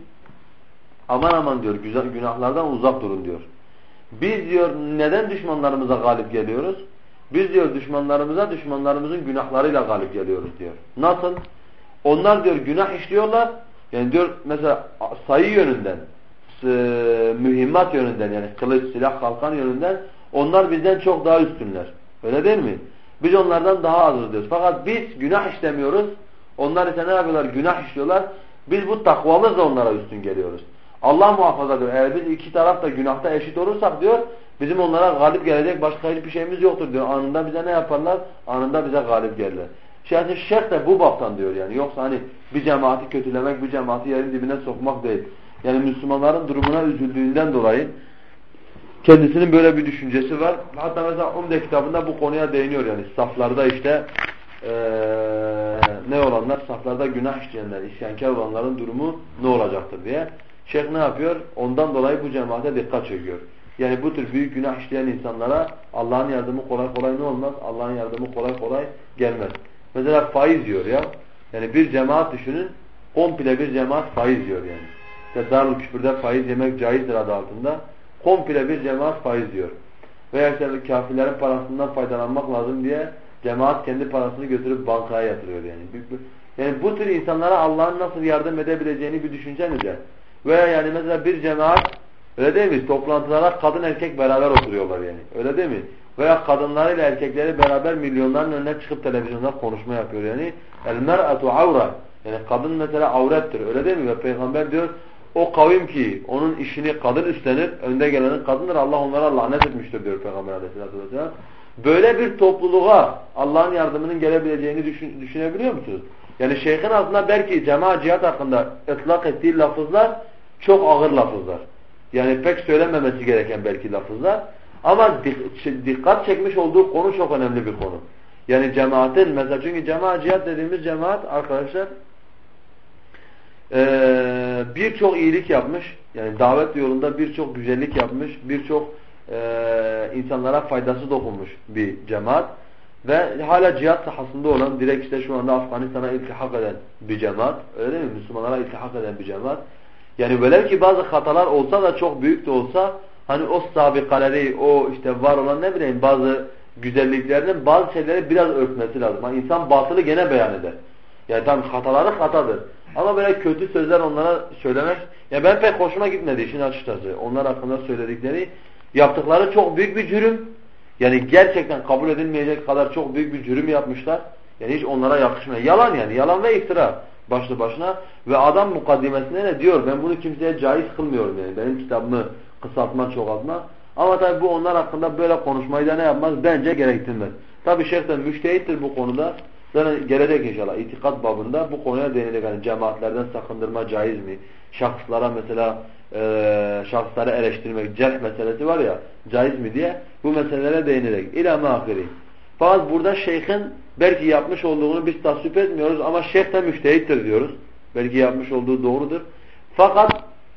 aman diyor günahlardan uzak durun diyor. Biz diyor neden düşmanlarımıza galip geliyoruz? Biz diyor düşmanlarımızın günahlarıyla galip geliyoruz diyor. Nasıl? Onlar diyor günah işliyorlar. Yani diyor mesela sayı yönünden, mühimmat yönünden yani kılıç, silah, kalkan yönünden onlar bizden çok daha üstünler. Öyle değil mi? Biz onlardan daha azız diyoruz. Fakat biz günah işlemiyoruz. Onlar ise ne yapıyorlar? Günah işliyorlar. Biz bu takvamızla onlara üstün geliyoruz. Allah muhafaza diyor. Eğer biz iki taraf da günahta eşit olursak diyor, bizim onlara galip gelecek başka hiçbir şeyimiz yoktur diyor. Anında bize ne yaparlar? Anında bize galip gelirler. Şeyh de bu baktan diyor yani. Yoksa hani bir cemaati kötülemek, bir cemaati yerin dibine sokmak değil. Yani Müslümanların durumuna üzüldüğünden dolayı kendisinin böyle bir düşüncesi var. Hatta mesela Umde kitabında bu konuya değiniyor yani. Saflarda ne olanlar? Saflarda günah işleyenler, isyankar olanların durumu ne olacaktır diye. Şeyh ne yapıyor? Ondan dolayı bu cemaate dikkat çekiyor. Yani bu tür büyük günah işleyen insanlara Allah'ın yardımı kolay kolay ne olmaz? Allah'ın yardımı kolay kolay gelmez. Mesela faiz diyor ya. Yani bir cemaat düşünün. Komple bir cemaat faiz diyor yani. İşte Darül Küfür'de faiz yemek caizdir adı altında. Komple bir cemaat faiz diyor. Veya işte kafirlerin parasından faydalanmak lazım diye cemaat kendi parasını götürüp bankaya yatırıyor yani. Yani bu tür insanlara Allah'ın nasıl yardım edebileceğini bir düşünsenize. Veya yani mesela bir cemaat öyle değil mi? Toplantılara kadın erkek beraber oturuyorlar yani. Öyle değil mi? Veya kadınlarıyla erkekleri beraber milyonların önüne çıkıp televizyonda konuşma yapıyor yani. El mer'atu avra. Yani kadın mesela avrettir. Öyle değil mi? Ve Peygamber diyor o kavim ki onun işini kadın üstlenir, önde gelenin kadındır. Allah onlara lanet etmiştir diyor Peygamber Aleyhisselatü Vesselam. Böyle bir topluluğa Allah'ın yardımının gelebileceğini düşünebiliyor musunuz? Yani şeyhin aslında belki cemaat cihat hakkında ıtlak ettiği lafızlar çok ağır lafızlar. Yani pek söylenmemesi gereken belki lafızlar. Ama dikkat çekmiş olduğu konu çok önemli bir konu. Yani cemaatin mesela çünkü cemaat cihat dediğimiz cemaat arkadaşlar birçok iyilik yapmış. Yani davet yolunda birçok güzellik yapmış. Birçok insanlara faydası dokunmuş bir cemaat ve hala cihat sahasında olan, direkt işte şu anda Afganistan'a iltihak eden bir cemaat, öyle değil mi? Müslümanlara iltihak eden bir cemaat. Yani velev ki bazı hatalar olsa da, çok büyük de olsa, hani o sabikaleri, o işte var olan ne bileyim bazı güzelliklerinin bazı şeyleri biraz örtmesi lazım. Hani insan batılı gene beyan eder. Yani tam hataları hatadır. Ama böyle kötü sözler onlara söylemek, ya ben pek hoşuma gitmedi işin açıkçası. Onlar hakkında söyledikleri, yaptıkları çok büyük bir cürüm. Yani gerçekten kabul edilmeyecek kadar çok büyük bir cürüm yapmışlar. Yani hiç onlara yakışmıyor. Yalan yani. Yalan ve iftira başlı başına. Ve adam mukaddimesinde ne diyor? Ben bunu kimseye caiz kılmıyorum yani. Benim kitabımı kısaltma, çoğaltma. Ama tabi bu onlar hakkında böyle konuşmayı da ne yapmaz? Bence gerektirmez. Tabi şeyh de müştehittir bu konuda. Zaten gelecek inşallah itikat babında bu konuya değinecek. Yani cemaatlerden sakındırma caiz mi? Şahıslara mesela şahısları eleştirmek, cerh meselesi var ya, caiz mi diye bu meselelere değinecek. İlâ mâhiri. Fakat burada şeyhin belki yapmış olduğunu biz tasvip etmiyoruz ama şeyh de müştehittir diyoruz. Belki yapmış olduğu doğrudur. Fakat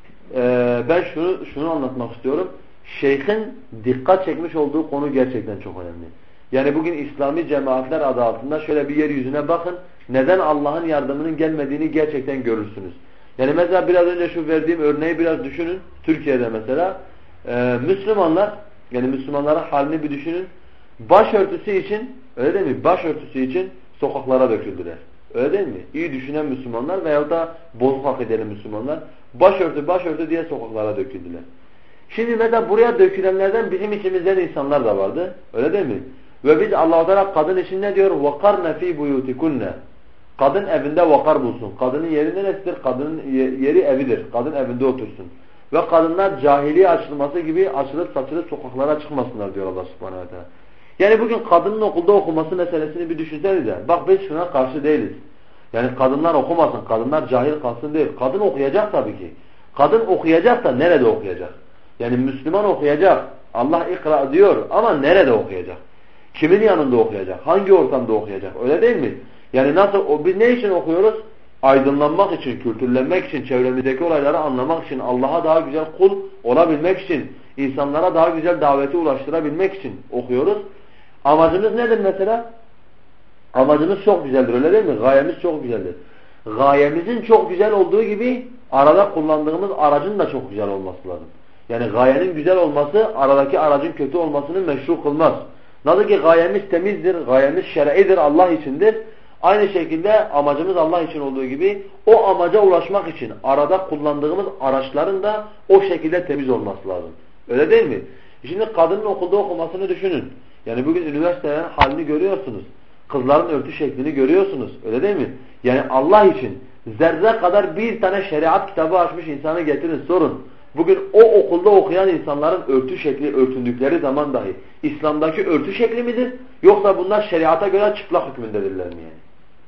ben şunu anlatmak istiyorum. Şeyhin dikkat çekmiş olduğu konu gerçekten çok önemli. Yani bugün İslami cemaatler adı altında şöyle bir yeryüzüne bakın. Neden Allah'ın yardımının gelmediğini gerçekten görürsünüz. Yani mesela biraz önce şu verdiğim örneği biraz düşünün. Türkiye'de mesela Müslümanlar, yani Müslümanların halini bir düşünün. Başörtüsü için, öyle değil mi? Başörtüsü için sokaklara döküldüler. Öyle değil mi? İyi düşünen Müslümanlar veyahut da bozuk akideli Müslümanlar başörtü diye sokaklara döküldüler. Şimdi mesela buraya dökülenlerden bizim içimizden insanlar da vardı. Öyle değil mi? Ve biz Allah-u Teala kadın için ne diyor? وَقَرْنَ ف۪ي بُيُوتِكُنَّ Kadın evinde vakar bulsun. Kadının yeri neresidir? Kadının yeri evidir. Kadın evinde otursun. Ve kadınlar cahiliye açılması gibi açılıp saçılıp sokaklara çıkmasınlar diyor Allah subhanahu wa ta'ala. Yani bugün kadının okulda okuması meselesini bir düşünsenize. Bak biz şuna karşı değiliz. Yani kadınlar okumasın, kadınlar cahil kalsın değil. Kadın okuyacak tabii ki. Kadın okuyacak da nerede okuyacak? Yani Müslüman okuyacak. Allah ikra diyor ama nerede okuyacak? Kimin yanında okuyacak? Hangi ortamda okuyacak? Öyle değil mi? Yani nasıl, biz ne için okuyoruz? Aydınlanmak için, kültürlenmek için, çevremizdeki olayları anlamak için, Allah'a daha güzel kul olabilmek için, insanlara daha güzel daveti ulaştırabilmek için okuyoruz. Amacımız nedir mesela? Amacımız çok güzeldir, öyle değil mi? Gayemiz çok güzeldir. Gayemizin çok güzel olduğu gibi arada kullandığımız aracın da çok güzel olması lazım. Yani gayenin güzel olması aradaki aracın kötü olmasını meşru kılmaz. Nasıl ki gayemiz temizdir, gayemiz şer'idir, Allah içindir. Aynı şekilde amacımız Allah için olduğu gibi o amaca ulaşmak için arada kullandığımız araçların da o şekilde temiz olması lazım. Öyle değil mi? Şimdi kadının okulda okumasını düşünün. Yani bugün üniversitelerin halini görüyorsunuz. Kızların örtü şeklini görüyorsunuz. Öyle değil mi? Yani Allah için zerre kadar bir tane şeriat kitabı açmış insanı getirin sorun. Bugün o okulda okuyan insanların örtü şekli, örtündükleri zaman dahi İslam'daki örtü şekli midir? Yoksa bunlar şeriata göre çıplak hükmündedirler mi yani?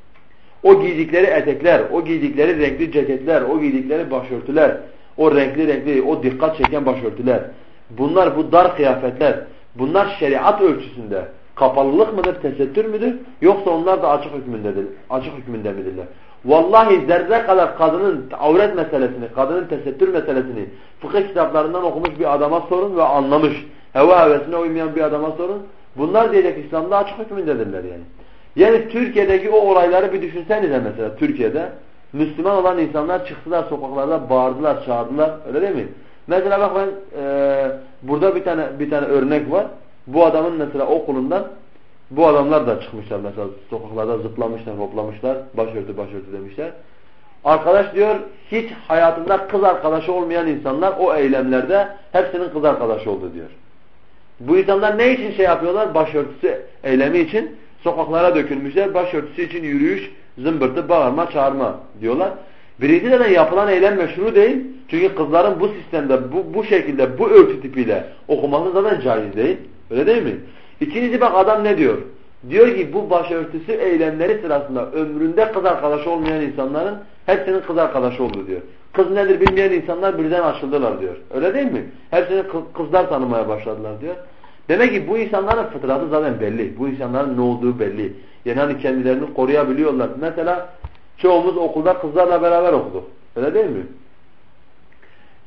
O giydikleri etekler, o giydikleri renkli ceketler, o giydikleri başörtüler, o renkli, o dikkat çeken başörtüler, bunlar bu dar kıyafetler, bunlar şeriat ölçüsünde kapalılık mıdır, tesettür müdür? Yoksa onlar da açık hükmünde midirler? Vallahi zerre kadar kadının avret meselesini, kadının tesettür meselesini fıkıh kitaplarından okumuş bir adama sorun ve anlamış. Heva hevesine uymayan bir adama sorun. Bunlar diyecek İslam'da açık hükmündedirler yani. Yani Türkiye'deki o olayları bir düşünsenize mesela Türkiye'de. Müslüman olan insanlar çıktılar sokaklarda bağırdılar, çağırdılar. Öyle değil mi? Mesela bak ben burada bir tane örnek var. Bu adamın mesela okulundan bu adamlar da çıkmışlar mesela sokaklarda zıplamışlar, hoplamışlar, başörtü demişler. Arkadaş diyor hiç hayatında kız arkadaşı olmayan insanlar o eylemlerde hepsinin kız arkadaşı oldu diyor. Bu insanlar ne için şey yapıyorlar? Başörtüsü eylemi için sokaklara dökülmüşler. Başörtüsü için yürüyüş, zımbırtı, bağırma, çağırma diyorlar. Birinci neden yapılan eylem meşru değil. Çünkü kızların bu sistemde, bu şekilde, bu örtü tipiyle okuması zaten caiz değil. Öyle değil mi? İkincisi bak adam ne diyor? Diyor ki bu başörtüsü eylemleri sırasında ömründe kız arkadaşı olmayan insanların hepsinin kız arkadaşı oldu diyor. Kız nedir bilmeyen insanlar birden açıldılar diyor. Öyle değil mi? Hepsini kızlar tanımaya başladılar diyor. Demek ki bu insanların fıtratı zaten belli. Bu insanların ne olduğu belli. Yani hani kendilerini koruyabiliyorlar. Mesela çoğumuz okulda kızlarla beraber okuduk. Öyle değil mi?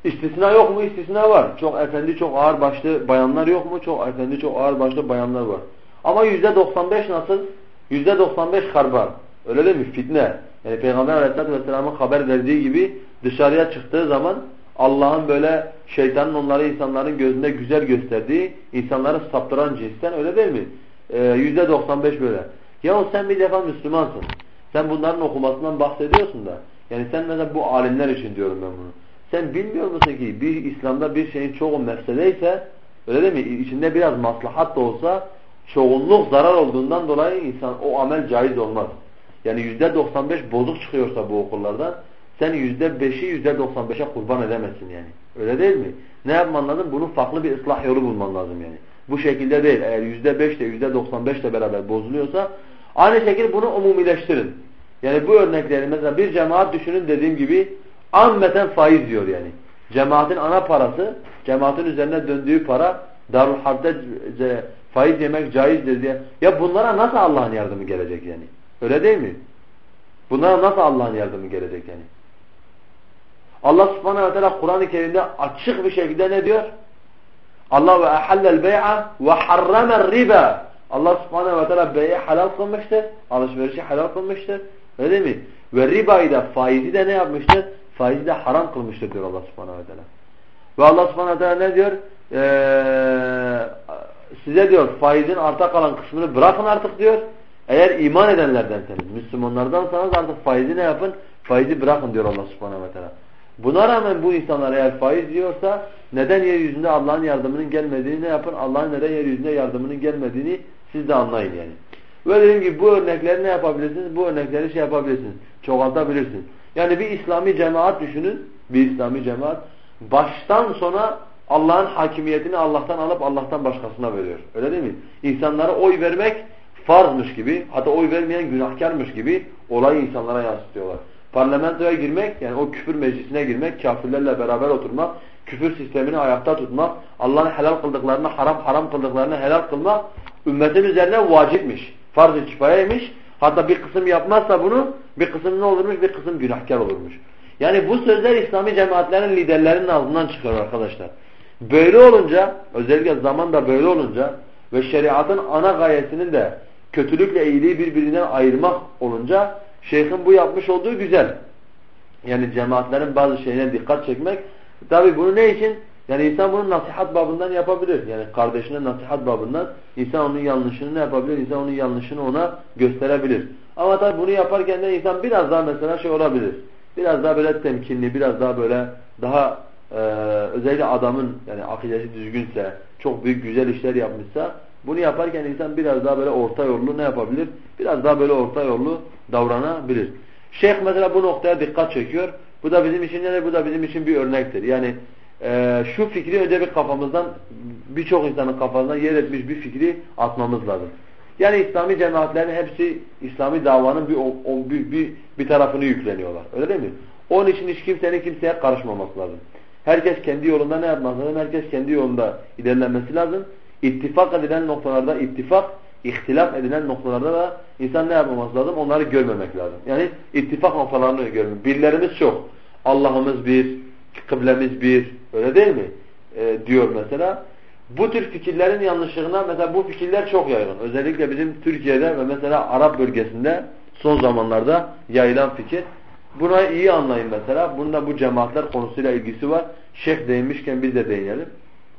İstisna yok mu? İstisna var. Çok efendi, çok ağır başlı bayanlar yok mu? Çok efendi, çok ağır başlı bayanlar var. Ama %95 nasıl? %95 harbar. Öyle değil mi? Fitne. Yani Peygamber Aleyhisselatü Vesselam'ın haber verdiği gibi dışarıya çıktığı zaman Allah'ın böyle şeytanın onları insanların gözünde güzel gösterdiği, insanları saptıran cinsten, öyle değil mi? %95 böyle. Ya sen bir defa Müslümansın. Sen bunların okumasından bahsediyorsun da. Yani sen mesela bu alimler için diyorum ben bunu. Sen bilmiyor musun ki bir İslam'da bir şeyin çoğu mefsedeyse, öyle değil mi? İçinde biraz maslahat da olsa çoğunluk zarar olduğundan dolayı insan o amel caiz olmaz. Yani %95 bozuk çıkıyorsa bu okullardan sen %5'i %95'e kurban edemezsin yani. Öyle değil mi? Ne yapman lazım? Bunun farklı bir ıslah yolu bulman lazım yani. Bu şekilde değil. Eğer %5 ile %95 ile beraber bozuluyorsa aynı şekilde bunu umumileştirin. Yani bu örnekleri mesela bir cemaat düşünün, dediğim gibi ammeten faiz diyor yani. Cemaatin ana parası, cemaatin üzerine döndüğü para Darul Harp'te faiz yemek caizdir diye. Ya bunlara nasıl Allah'ın yardımı gelecek yani? Öyle değil mi? Bunlara nasıl Allah'ın yardımı gelecek yani? Allah Subhanahu ve Teala Kur'an-ı Kerim'de açık bir şekilde ne diyor? Allah ve ahallel bey'a ve harramer riba. Allah Subhanahu ve Teala bey'i halal kılmıştır. Alışverişi halal kılmıştır. Öyle değil mi? Ve ribayı da, faizi de ne yapmıştır? Faizi de haram kılmıştır diyor Allah Subhanahu ve Teala. Ve Allah Subhanahu ve Teala ne diyor? Size diyor faizin arta kalan kısmını bırakın artık diyor. Eğer iman edenlerdenseniz, Müslümanlardansanız artık faizi ne yapın? Faizi bırakın diyor Allah Subhanahu ve Teala. Buna rağmen bu insanlar eğer faiz yiyorsa neden yeryüzünde Allah'ın yardımının gelmediğini ne yapın? Allah'ın neden yeryüzünde yardımının gelmediğini siz de anlayın yani. Ve dediğim gibi bu örnekleri ne yapabilirsiniz? Bu örnekleri şey yapabilirsiniz. Çoğaltabilirsiniz. Yani bir İslami cemaat düşünün. Bir İslami cemaat baştan sona Allah'ın hakimiyetini Allah'tan alıp Allah'tan başkasına veriyor. Öyle değil mi? İnsanlara oy vermek farzmış gibi, hatta oy vermeyen günahkarmış gibi olayı insanlara yansıtıyorlar. Parlamentoya girmek, yani o küfür meclisine girmek, kafirlerle beraber oturmak, küfür sistemini ayakta tutmak, Allah'ın helal kıldıklarını haram, haram kıldıklarını helal kılmak ümmetin üzerine vacipmiş, farz-ı kifayeymiş. Hatta bir kısım yapmazsa bunu, bir kısım ne olurmuş, bir kısım günahkar olurmuş. Yani bu sözler İslami cemaatlerin liderlerinin ağzından çıkıyor arkadaşlar. Böyle olunca, özellikle zamanda böyle olunca ve şeriatın ana gayesinin de kötülükle iyiliği birbirinden ayırmak olunca şeyhin bu yapmış olduğu güzel. Yani cemaatlerin bazı şeyine dikkat çekmek. Tabi bunu ne için? Yani insan bunu nasihat babından yapabilir. Yani kardeşine nasihat babından insan onun yanlışını ne yapabilir? İnsan onun yanlışını ona gösterebilir. Ama tabi bunu yaparken de insan biraz daha mesela şey olabilir. Biraz daha böyle temkinli, biraz daha böyle daha özellikle adamın yani akidesi düzgünse, çok büyük güzel işler yapmışsa bunu yaparken insan biraz daha böyle orta yollu ne yapabilir? Biraz daha böyle orta yollu davranabilir. Şeyh mesela bu noktaya dikkat çekiyor. Bu da bizim için nedir? Bu da bizim için bir örnektir. Yani şu fikri önce bir kafamızdan, birçok insanın kafasından yer etmiş bir fikri atmamız lazım. Yani İslami cemaatlerin hepsi İslami davanın bir tarafını yükleniyorlar. Öyle değil mi? Onun için hiç kimsenin kimseye karışmaması lazım. Herkes kendi yolunda ne yapması lazım? Herkes kendi yolunda ilerlemesi lazım. İttifak edilen noktalarda ittifak, ihtilaf edilen noktalarda da insan ne yapmaması lazım? Onları görmemek lazım. Yani ittifak noktalarını görmek. Birlerimiz çok. Allah'ımız bir, kıblemiz bir. Öyle değil mi? Diyor mesela. Bu tür fikirlerin yanlışlığına mesela bu fikirler çok yaygın. Özellikle bizim Türkiye'de ve mesela Arap bölgesinde son zamanlarda yayılan fikir. Buna iyi anlayın mesela. Bunda bu cemaatler konusuyla ilgisi var. Şeyh değinmişken biz de değinelim.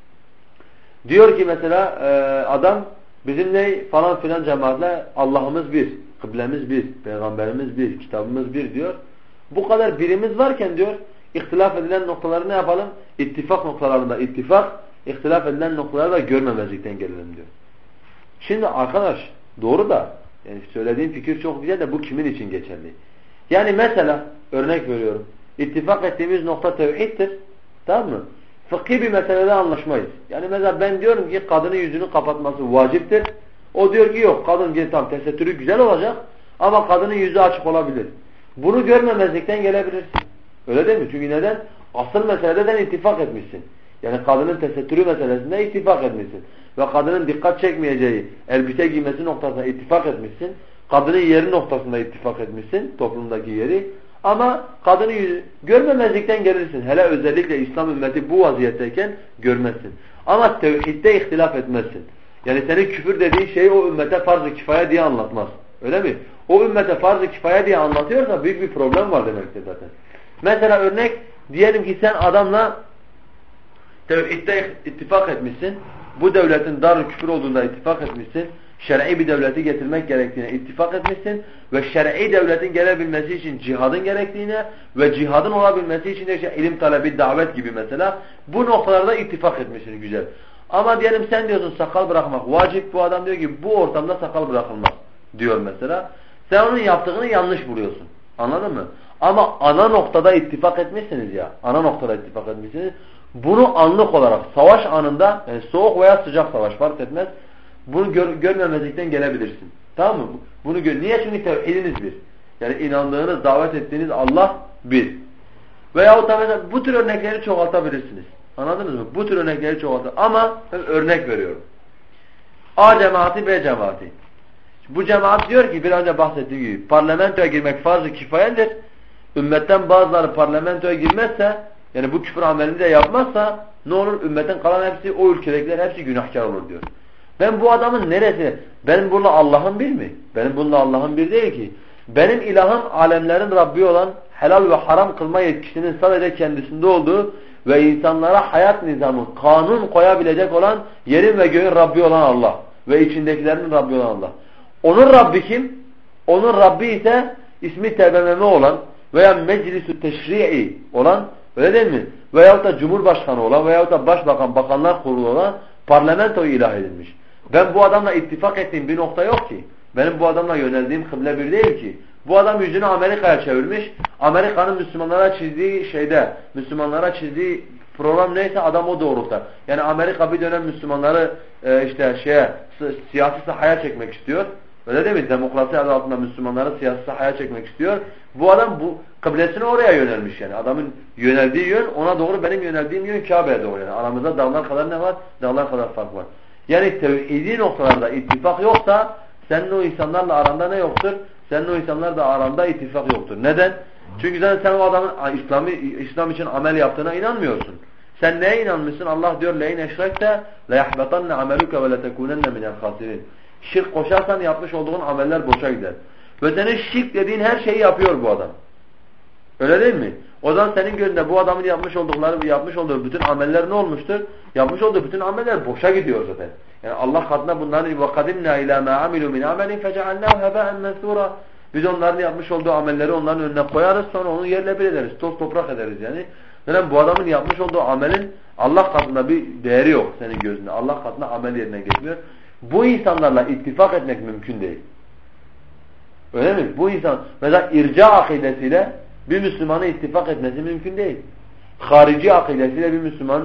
Diyor ki mesela adam bizim ne falan filan cemaatle Allah'ımız bir, kıblemiz bir, peygamberimiz bir, kitabımız bir diyor. Bu kadar birimiz varken diyor ihtilaf edilen noktaları ne yapalım? İttifak noktalarında ittifak, ihtilaf edilen noktaları da görmemezlikten gelelim diyor. Şimdi arkadaş doğru da yani söylediğim fikir çok güzel de bu kimin için geçerli? Yani mesela örnek veriyorum. İttifak ettiğimiz nokta tevhiddir. Tamam mı? Fıkhi bir meselede anlaşmayız. Yani mesela ben diyorum ki kadının yüzünü kapatması vaciptir. O diyor ki yok kadın tam tesettürü güzel olacak ama kadının yüzü açık olabilir. Bunu görmemezlikten gelebilirsin. Öyle değil mi? Çünkü neden? Asıl meseleden ittifak etmişsin. Yani kadının tesettürü meselesinde ittifak etmişsin. Ve kadının dikkat çekmeyeceği elbise giymesi noktasında ittifak etmişsin. Kadının yeri noktasında ittifak etmişsin. Toplumdaki yeri. Ama kadını görmemezlikten gelirsin. Hele özellikle İslam ümmeti bu vaziyetteyken görmezsin. Ama tevhidde ihtilaf etmezsin. Yani senin küfür dediğin şeyi o ümmete farz-ı kifaya diye anlatmaz. Öyle mi? O ümmete farz-ı kifaya diye anlatıyorsa büyük bir problem var demektir zaten. Mesela örnek, diyelim ki sen adamla tevhidde ittifak etmişsin. Bu devletin dar küfür olduğunda ittifak etmişsin. Şer'i bir devleti getirmek gerektiğine ittifak etmişsin. Ve şer'i devletin gelebilmesi için cihadın gerektiğine ve cihadın olabilmesi için de işte ilim talebi, davet gibi mesela. Bu noktalarda ittifak etmişsin, güzel. Ama diyelim sen diyorsun sakal bırakmak vacip. Bu adam diyor ki bu ortamda sakal bırakılmaz diyor mesela. Sen onun yaptığını yanlış buluyorsun. Anladın mı? Ama ana noktada ittifak etmişsiniz ya. Ana noktada ittifak etmişsiniz. Bunu anlık olarak savaş anında, yani soğuk veya sıcak savaş fark etmez. Bunu görmemezlikten gelebilirsin. Tamam mı? Bunu niye? Çünkü tevhidiniz bir. Yani inandığınız, davet ettiğiniz Allah bir. Veyahut da mesela bu tür örnekleri çoğaltabilirsiniz. Anladınız mı? Bu tür örnekleri çoğaltabilirsiniz. Ama ben örnek veriyorum. A cemaati, B cemaati. Bu cemaat diyor ki biraz önce bahsettiğim gibi parlamentoya girmek farz-ı kifayedir. Ümmetten bazıları parlamentoya girmezse, yani bu küfür amelini de yapmazsa ne olur? Ümmetten kalan hepsi, o ülkedekiler hepsi günahkar olur diyor. Ben bu adamın neresi? Benim bununla Allah'ım bir mi? Benim bununla Allah'ım bir değil ki. Benim ilahım alemlerin Rabbi olan, helal ve haram kılma yetkisinin sadece kendisinde olduğu ve insanlara hayat nizamı, kanun koyabilecek olan, yerin ve göğün Rabbi olan Allah ve içindekilerin Rabbi olan Allah. Onun Rabbi kim? Onun Rabbi ise ismi TBMM olan veya Meclis-i Teşri'i olan, öyle değil mi? Veyahut da Cumhurbaşkanı olan veyahut da Başbakan, Bakanlar Kurulu olan parlamentoyu ilah edilmiş. Ben bu adamla ittifak ettiğim bir nokta yok ki. Benim bu adamla yöneldiğim kıble bir değil ki. Bu adam yüzünü Amerika'ya çevirmiş. Amerika'nın Müslümanlara çizdiği Müslümanlara çizdiği program neyse adam o doğrultuda. Yani Amerika bir dönem Müslümanları siyasi sahaya çekmek istiyor. Öyle değil mi? Demokrasi adı altında Müslümanları siyasi sahaya çekmek istiyor. Bu adam bu kıblesine oraya yönelmiş yani. Adamın yöneldiği yön ona doğru, benim yöneldiğim yön Kabe'ye doğru yani. Aramızda dağlar kadar ne var? Dağlar kadar fark var. Yani tevhidi noktalarda ittifak yoksa senin o insanlarla aranda ne yoktur? Senin o insanlarla aranda ittifak yoktur. Neden? Çünkü sen o adamın İslam için amel yaptığına inanmıyorsun. Sen neye inanmışsın? Allah diyor لَاِنْ اَشْرَكْتَ لَيَحْبَطَنَّ عَمَلُكَ وَلَتَكُونَنَّ مِنَ الْخَاسِرِينَ. Şirk koşarsan yapmış olduğun ameller boşa gider. Ve senin şirk dediğin her şeyi yapıyor bu adam. Öyle değil mi? O zaman senin gözünde bu adamın yapmış olduğu bütün ameller ne olmuştur? Yapmış olduğu bütün ameller boşa gidiyor zaten. Yani Allah katına bunların وَقَدِمْنَا اِلَى مَا عَمِلُوا مِنْ عَمَلٍ فَجَعَلْنَاهُ هَبَاءً مَنْثُورًا. Biz onların yapmış olduğu amelleri onların önüne koyarız, sonra onu yerle bir ederiz, toz toprak ederiz yani. Yani bu adamın yapmış olduğu amelin Allah katında bir değeri yok senin gözünde. Allah katında amel yerine geçmiyor. Bu insanlarla ittifak etmek mümkün değil. Öyle mi? Bu insan mesela irca akidesiyle bir Müslümanın ittifak etmesi mümkün değil. Harici akidesiyle bir Müslüman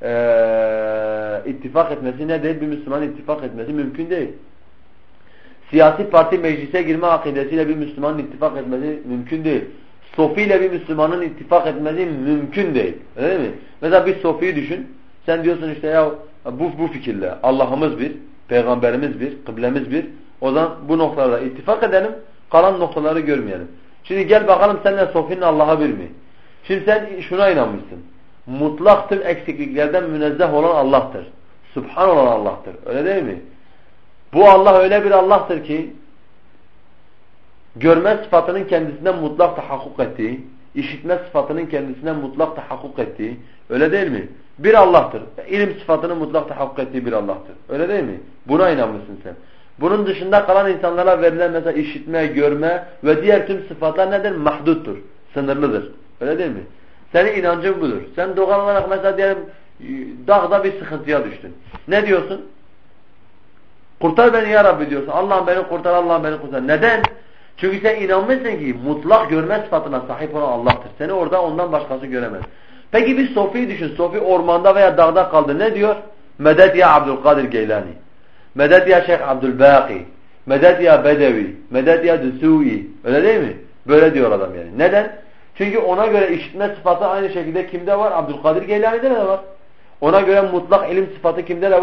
ittifak etmesi ne değil? Bir Müslüman ittifak etmesi mümkün değil. Siyasi parti meclise girme akidesiyle bir Müslümanın ittifak etmesi mümkün değil. Sofi ile bir Müslümanın ittifak etmesi mümkün değil. Öyle mi? Mesela bir Sofi'yi düşün. Sen diyorsun işte ya bu fikirle Allah'ımız bir, Peygamberimiz bir, kıblemiz bir. O zaman bu noktalarda ittifak edelim, kalan noktaları görmeyelim. Şimdi gel bakalım seninle Sofi'nin Allah'a bir mi? Şimdi sen şuna inanmışsın. Mutlak tüm eksikliklerden münezzeh olan Allah'tır. Subhan olan Allah'tır. Öyle değil mi? Bu Allah öyle bir Allah'tır ki görme sıfatının kendisinden mutlak tahakkuk ettiği, işitme sıfatının kendisinden mutlak tahakkuk ettiği, öyle değil mi? Bir Allah'tır. İlim sıfatının mutlak tahakkuk ettiği bir Allah'tır. Öyle değil mi? Buna inanmışsın sen. Bunun dışında kalan insanlara verilen mesela işitme, görme ve diğer tüm sıfatlar nedir? Mahduttur. Sınırlıdır. Öyle değil mi? Senin inancın budur. Sen doğal olarak mesela diyelim dağda bir sıkıntıya düştün. Ne diyorsun? Kurtar beni ya Rabbi diyorsun. Allah'ım beni kurtar, Allah'ım beni kurtar. Neden? Çünkü sen inanmışsın ki mutlak görme sıfatına sahip olan Allah'tır. Seni orada ondan başkası göremez. Peki bir Sofi'yi düşün. Sofi ormanda veya dağda kaldı. Ne diyor? Medet ya Abdülkadir Geylani. Medet ya Şeyh Abdülbaki. Medet ya Bedevi. Medet ya Düsui. Öyle değil mi? Böyle diyor adam yani. Neden? Çünkü ona göre işitme sıfatı aynı şekilde kimde var? Abdülkadir Geylani'de de var. Ona göre mutlak ilim sıfatı kimde de var?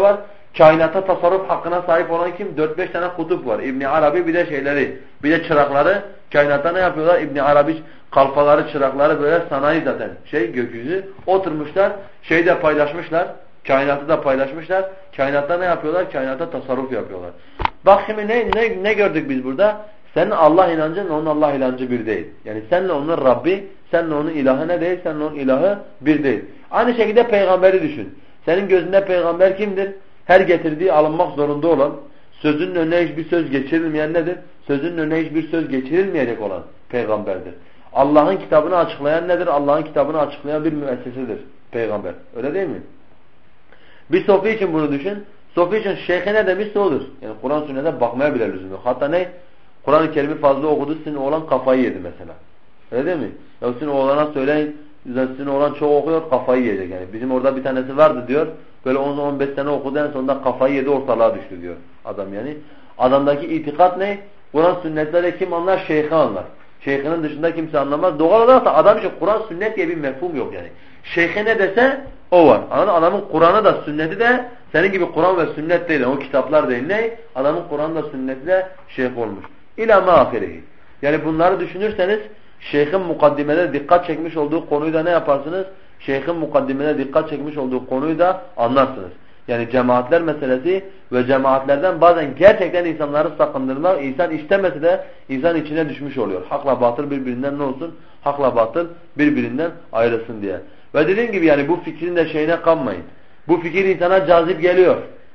kainata tasarruf hakkına sahip olan kim? 4-5 tane kutup var. İbn Arabi bir de şeyleri, bir de çırakları kainatta ne yapıyorlar? İbn Arabi kalfaları, çırakları böyle sanayi zaten gökyüzü oturmuşlar, şeyde paylaşmışlar. Kainatı da paylaşmışlar. Kainatta ne yapıyorlar? Kainatta tasarruf yapıyorlar. Bak şimdi ne gördük biz burada? Senin Allah inancınla onun Allah inancı bir değil. Yani senle onun Rabbi, senle onun ilahı ne değil? Senle onun ilahı bir değil. Aynı şekilde peygamberi düşün. Senin gözünde peygamber kimdir? Her getirdiği alınmak zorunda olan, sözünün önüne hiçbir söz geçirilmeyen nedir? Sözünün önüne hiçbir söz geçirilmeyecek olan peygamberdir. Allah'ın kitabını açıklayan nedir? Allah'ın kitabını açıklayan bir müessesedir peygamber. Öyle değil mi? Bir sofi için bunu düşün. Sofi için şeyhe ne demişse odur. Yani Kur'an sünnete bakmaya bile lüzum yok. Hatta ne? Kur'an-ı Kerim'i fazla okudu, sizin oğlan kafayı yedi mesela. Öyle değil mi? Ya sizin oğlana söyleyin, sizin oğlan çok okuyor, kafayı yiyecek yani. Bizim orada bir tanesi vardı diyor, böyle 10-15 sene okudu, en sonunda kafayı yedi, ortalığa düştü diyor adam yani. Adamdaki itikat ne? Kur'an sünnetlerde kim anlar? Şeyhi anlar. Şeyhinin dışında kimse anlamaz. Doğal olarak da adam için Kur'an sünnet diye bir mefhum yok yani. Şeyhi ne dese o var. Adamın Kur'an'ı da sünneti de senin gibi Kur'an ve sünnet değil. O kitaplar değil. Ne? Adamın Kur'an'ı da sünneti de şeyh olmuş. İlâ mâ ahirihi. Yani bunları düşünürseniz şeyhin mukaddimede dikkat çekmiş olduğu konuyu da ne yaparsınız? Şeyhin mukaddimede dikkat çekmiş olduğu konuyu da anlarsınız. Yani cemaatler meselesi ve cemaatlerden bazen gerçekten insanları sakındırmak, insan istemese de insan içine düşmüş oluyor. Hakla batıl birbirinden ne olsun? Hakla batıl birbirinden ayrılsın diye. Ve dediğim gibi yani bu fikrin de şeyine kanmayın. Bu fikir insana cazip geliyor.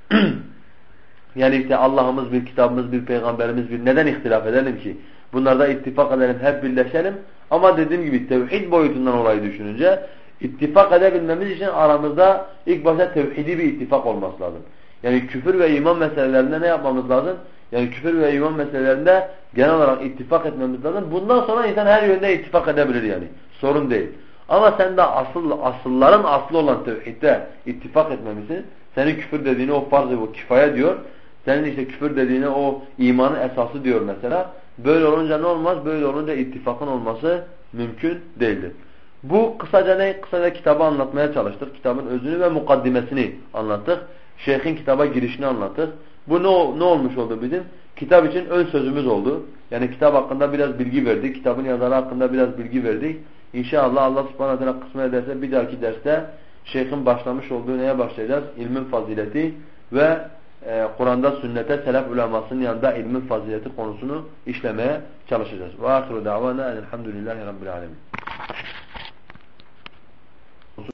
Yani işte Allah'ımız bir, kitabımız bir, peygamberimiz bir. Neden ihtilaf edelim ki? Bunlarda ittifak edelim, hep birleşelim. Ama dediğim gibi tevhid boyutundan olayı düşününce ittifak edebilmemiz için aramızda ilk başta tevhidi bir ittifak olması lazım. Yani küfür ve iman meselelerinde ne yapmamız lazım? Yani küfür ve iman meselelerinde genel olarak ittifak etmemiz lazım. Bundan sonra insan her yönde ittifak edebilir yani. Sorun değil. Ama sen de asılların aslı olan tevhidde ittifak etmemişsin. Senin küfür dediğine o farz-ı bu kifaya diyor. Senin işte küfür dediğine o imanın esası diyor mesela. Böyle olunca ne olmaz? Böyle olunca ittifakın olması mümkün değildir. Bu kısaca ne? Kısaca kitabı anlatmaya çalıştık. Kitabın özünü ve mukaddimesini anlattık. Şeyhin kitaba girişini anlattık. Bu ne olmuş oldu bizim? Kitap için ön sözümüz oldu. Yani kitap hakkında biraz bilgi verdik. Kitabın yazarı hakkında biraz bilgi verdik. İnşallah Allah subhanahu teala kısmet ederse bir dahaki derste şeyhin başlamış olduğu neye başlayacağız? İlmin fazileti ve Kur'an'da sünnete selef ulemasının yanında ilmin fazileti konusunu işlemeye çalışacağız. Ve ahiru davana elhamdülillahi rabbil alemin.